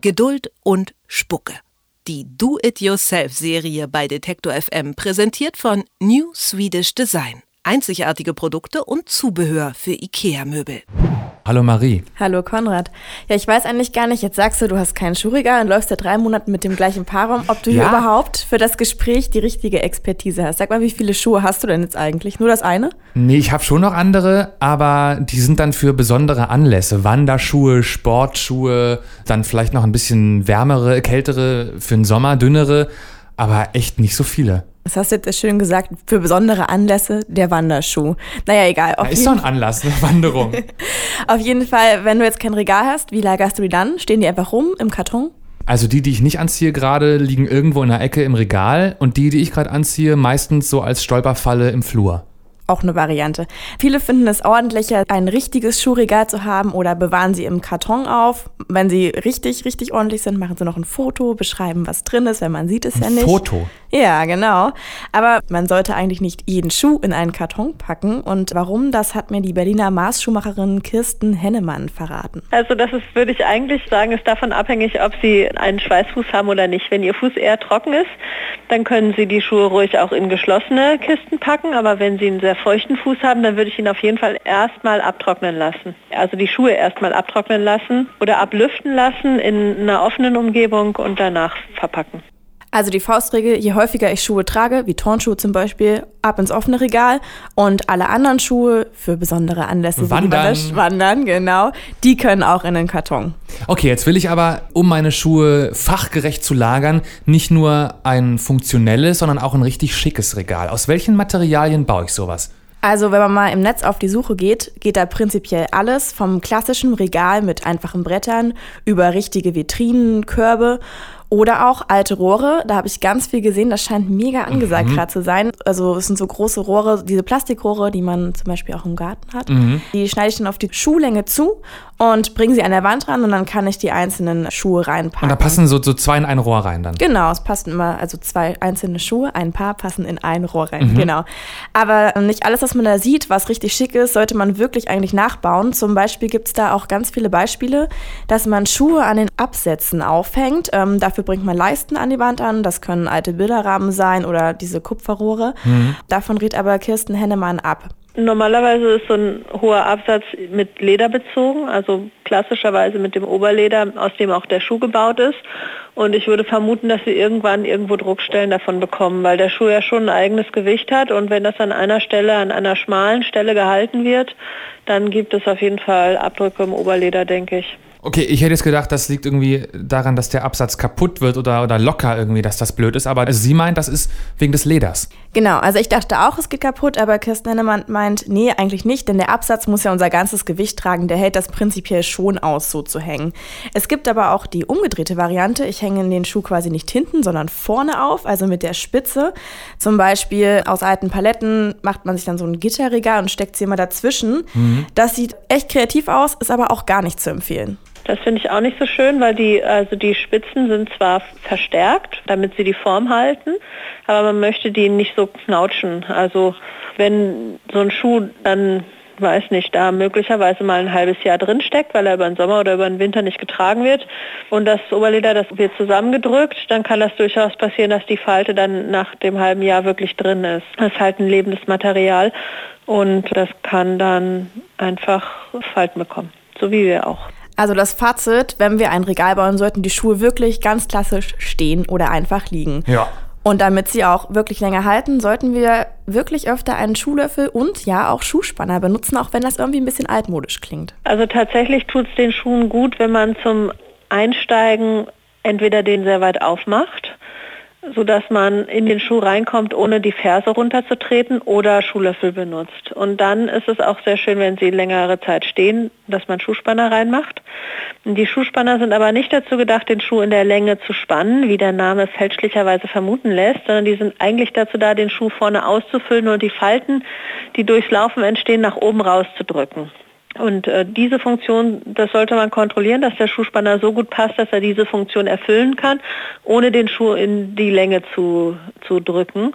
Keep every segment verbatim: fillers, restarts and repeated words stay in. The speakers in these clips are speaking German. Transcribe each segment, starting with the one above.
Geduld und Spucke. Die Do-It-Yourself-Serie bei Detektor F M, präsentiert von New Swedish Design. Einzigartige Produkte und Zubehör für IKEA-Möbel. Hallo Marie. Hallo Konrad. Ja, ich weiß eigentlich gar nicht, jetzt sagst du, du hast kein Schuhregal und läufst seit drei Monaten mit dem gleichen Paar rum, ob du Ja? hier überhaupt für das Gespräch die richtige Expertise hast. Sag mal, wie viele Schuhe hast du denn jetzt eigentlich? Nur das eine? Nee, ich habe schon noch andere, aber die sind dann für besondere Anlässe. Wanderschuhe, Sportschuhe, dann vielleicht noch ein bisschen wärmere, kältere, für den Sommer dünnere, aber echt nicht so viele. Das hast du jetzt schön gesagt, für besondere Anlässe der Wanderschuh. Naja, egal. Da ist doch ein Anlass, eine Wanderung. Auf jeden Fall, wenn du jetzt kein Regal hast, wie lagerst du die dann? Stehen die einfach rum im Karton? Also die, die ich nicht anziehe gerade, liegen irgendwo in der Ecke im Regal und die, die ich gerade anziehe, meistens so als Stolperfalle im Flur. Auch eine Variante. Viele finden es ordentlicher, ein richtiges Schuhregal zu haben oder bewahren sie im Karton auf. Wenn sie richtig, richtig ordentlich sind, machen sie noch ein Foto, beschreiben, was drin ist, weil man sieht es ja nicht. Ein Foto? Ja, genau. Aber man sollte eigentlich nicht jeden Schuh in einen Karton packen. Und warum, das hat mir die Berliner Maßschuhmacherin Kirsten Hennemann verraten. Also das ist, würde ich eigentlich sagen, ist davon abhängig, ob Sie einen Schweißfuß haben oder nicht. Wenn Ihr Fuß eher trocken ist, dann können Sie die Schuhe ruhig auch in geschlossene Kisten packen. Aber wenn Sie einen sehr feuchten Fuß haben, dann würde ich ihn auf jeden Fall erstmal abtrocknen lassen. Also die Schuhe erstmal abtrocknen lassen oder ablüften lassen in einer offenen Umgebung und danach verpacken. Also die Faustregel, je häufiger ich Schuhe trage, wie Turnschuhe zum Beispiel, ab ins offene Regal und alle anderen Schuhe für besondere Anlässe, Wandern. wie Wandern, genau, die können auch in den Karton. Okay, jetzt will ich aber, um meine Schuhe fachgerecht zu lagern, nicht nur ein funktionelles, sondern auch ein richtig schickes Regal. Aus welchen Materialien baue ich sowas? Also wenn man mal im Netz auf die Suche geht, geht da prinzipiell alles vom klassischen Regal mit einfachen Brettern über richtige Vitrinen, Körbe oder auch alte Rohre. Da habe ich ganz viel gesehen, das scheint mega angesagt Mhm. gerade zu sein. Also es sind so große Rohre, diese Plastikrohre, die man zum Beispiel auch im Garten hat. Mhm. Die schneide ich dann auf die Schuhlänge zu und bringe sie an der Wand ran und dann kann ich die einzelnen Schuhe reinpacken. Und da passen so, so zwei in ein Rohr rein dann? Genau, es passen immer, also zwei einzelne Schuhe, ein Paar passen in ein Rohr rein, Mhm. genau. Aber nicht alles, was man da sieht, was richtig schick ist, sollte man wirklich eigentlich nachbauen. Zum Beispiel gibt es da auch ganz viele Beispiele, dass man Schuhe an den Absätzen aufhängt. Ähm, dafür bringt man Leisten an die Wand an, das können alte Bilderrahmen sein oder diese Kupferrohre. Mhm. Davon rät aber Kirsten Hennemann ab. Normalerweise ist so ein hoher Absatz mit Leder bezogen, also klassischerweise mit dem Oberleder, aus dem auch der Schuh gebaut ist. Und ich würde vermuten, dass Sie irgendwann irgendwo Druckstellen davon bekommen, weil der Schuh ja schon ein eigenes Gewicht hat. Und wenn das an einer Stelle, an einer schmalen Stelle gehalten wird, dann gibt es auf jeden Fall Abdrücke im Oberleder, denke ich. Okay, ich hätte jetzt gedacht, das liegt irgendwie daran, dass der Absatz kaputt wird oder, oder locker irgendwie, dass das blöd ist. Aber sie meint, das ist wegen des Leders. Genau, also ich dachte auch, es geht kaputt, aber Kirsten Hennemann meint, nee, eigentlich nicht, denn der Absatz muss ja unser ganzes Gewicht tragen, der hält das prinzipiell schon aus, so zu hängen. Es gibt aber auch die umgedrehte Variante, ich hänge den Schuh quasi nicht hinten, sondern vorne auf, also mit der Spitze. Zum Beispiel aus alten Paletten macht man sich dann so ein Gitterregal und steckt sie immer dazwischen. Mhm. Das sieht echt kreativ aus, ist aber auch gar nicht zu empfehlen. Das finde ich auch nicht so schön, weil die, also die Spitzen sind zwar verstärkt, damit sie die Form halten, aber man möchte die nicht so knautschen. Also wenn so ein Schuh dann, weiß nicht, da möglicherweise mal ein halbes Jahr drin steckt, weil er über den Sommer oder über den Winter nicht getragen wird und das Oberleder, das wird zusammengedrückt, dann kann das durchaus passieren, dass die Falte dann nach dem halben Jahr wirklich drin ist. Das ist halt ein lebendes Material und das kann dann einfach Falten bekommen, so wie wir auch. Also das Fazit, wenn wir ein Regal bauen, sollten die Schuhe wirklich ganz klassisch stehen oder einfach liegen. Ja. Und damit sie auch wirklich länger halten, sollten wir wirklich öfter einen Schuhlöffel und ja auch Schuhspanner benutzen, auch wenn das irgendwie ein bisschen altmodisch klingt. Also tatsächlich tut es den Schuhen gut, wenn man zum Einsteigen entweder den sehr weit aufmacht, sodass man in den Schuh reinkommt, ohne die Ferse runterzutreten oder Schuhlöffel benutzt. Und dann ist es auch sehr schön, wenn sie längere Zeit stehen, dass man Schuhspanner reinmacht. Die Schuhspanner sind aber nicht dazu gedacht, den Schuh in der Länge zu spannen, wie der Name fälschlicherweise vermuten lässt, sondern die sind eigentlich dazu da, den Schuh vorne auszufüllen und die Falten, die durchs Laufen entstehen, nach oben rauszudrücken. Und äh, diese Funktion, das sollte man kontrollieren, dass der Schuhspanner so gut passt, dass er diese Funktion erfüllen kann, ohne den Schuh in die Länge zu, zu drücken.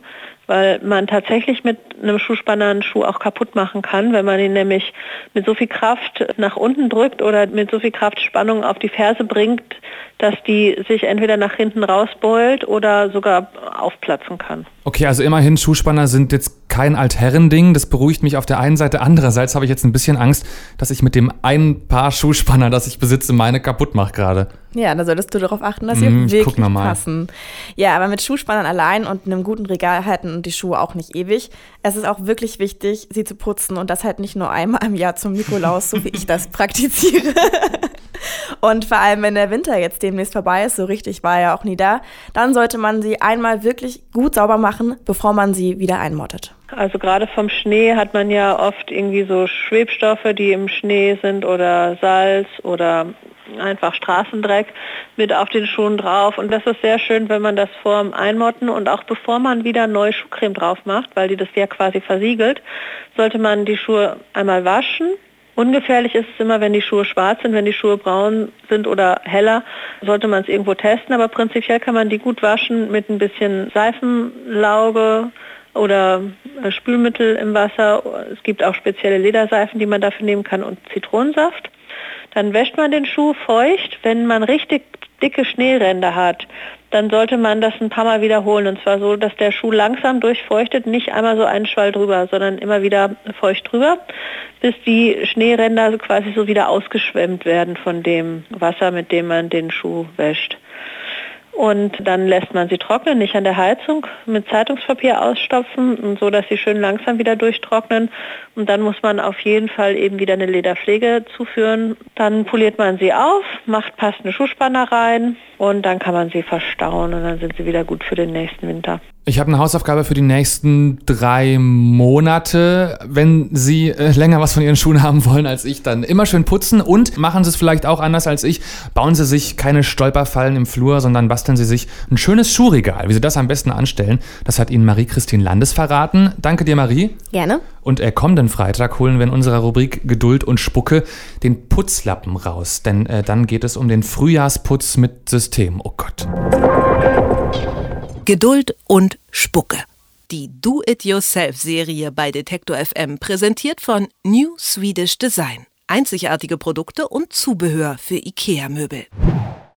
weil man tatsächlich mit einem Schuhspanner einen Schuh auch kaputt machen kann, wenn man ihn nämlich mit so viel Kraft nach unten drückt oder mit so viel Kraftspannung auf die Ferse bringt, dass die sich entweder nach hinten rausbeult oder sogar aufplatzen kann. Okay, also immerhin, Schuhspanner sind jetzt kein Altherrending. Das beruhigt mich auf der einen Seite. Andererseits habe ich jetzt ein bisschen Angst, dass ich mit dem einen Paar Schuhspanner, das ich besitze, meine kaputt mache gerade. Ja, da solltest du darauf achten, dass sie Mm, wirklich mal. passen. Ja, aber mit Schuhspannern allein und einem guten Regal halten die Schuhe auch nicht ewig. Es ist auch wirklich wichtig, sie zu putzen und das halt nicht nur einmal im Jahr zum Nikolaus, so wie ich das praktiziere. Und vor allem, wenn der Winter jetzt demnächst vorbei ist, so richtig war er auch nie da, dann sollte man sie einmal wirklich gut sauber machen, bevor man sie wieder einmottet. Also gerade vom Schnee hat man ja oft irgendwie so Schwebstoffe, die im Schnee sind oder Salz oder einfach Straßendreck mit auf den Schuhen drauf. Und das ist sehr schön, wenn man das vor dem Einmotten und auch bevor man wieder neue Schuhcreme drauf macht, weil die das ja quasi versiegelt, sollte man die Schuhe einmal waschen. Ungefährlich ist es immer, wenn die Schuhe schwarz sind, wenn die Schuhe braun sind oder heller, sollte man es irgendwo testen. Aber prinzipiell kann man die gut waschen mit ein bisschen Seifenlauge oder Spülmittel im Wasser. Es gibt auch spezielle Lederseifen, die man dafür nehmen kann und Zitronensaft. Dann wäscht man den Schuh feucht. Wenn man richtig dicke Schneeränder hat, dann sollte man das ein paar Mal wiederholen. Und zwar so, dass der Schuh langsam durchfeuchtet, nicht einmal so einen Schwall drüber, sondern immer wieder feucht drüber, bis die Schneeränder quasi so wieder ausgeschwemmt werden von dem Wasser, mit dem man den Schuh wäscht. Und dann lässt man sie trocknen, nicht an der Heizung, mit Zeitungspapier ausstopfen, und so, dass sie schön langsam wieder durchtrocknen. Und dann muss man auf jeden Fall eben wieder eine Lederpflege zuführen. Dann poliert man sie auf, macht passende Schuhspanner rein und dann kann man sie verstauen und dann sind sie wieder gut für den nächsten Winter. Ich habe eine Hausaufgabe für die nächsten drei Monate. Wenn Sie äh, länger was von Ihren Schuhen haben wollen als ich, dann immer schön putzen und machen Sie es vielleicht auch anders als ich. Bauen Sie sich keine Stolperfallen im Flur, sondern basteln Sie sich ein schönes Schuhregal. Wie Sie das am besten anstellen, das hat Ihnen Marie-Christine Landes verraten. Danke dir, Marie. Gerne. Und äh, kommenden Freitag holen wir in unserer Rubrik Geduld und Spucke den Putzlappen raus. Denn äh, dann geht es um den Frühjahrsputz mit System. Oh Gott. Geduld und Spucke. Die Do-It-Yourself-Serie bei Detektor F M, präsentiert von New Swedish Design. Einzigartige Produkte und Zubehör für IKEA-Möbel.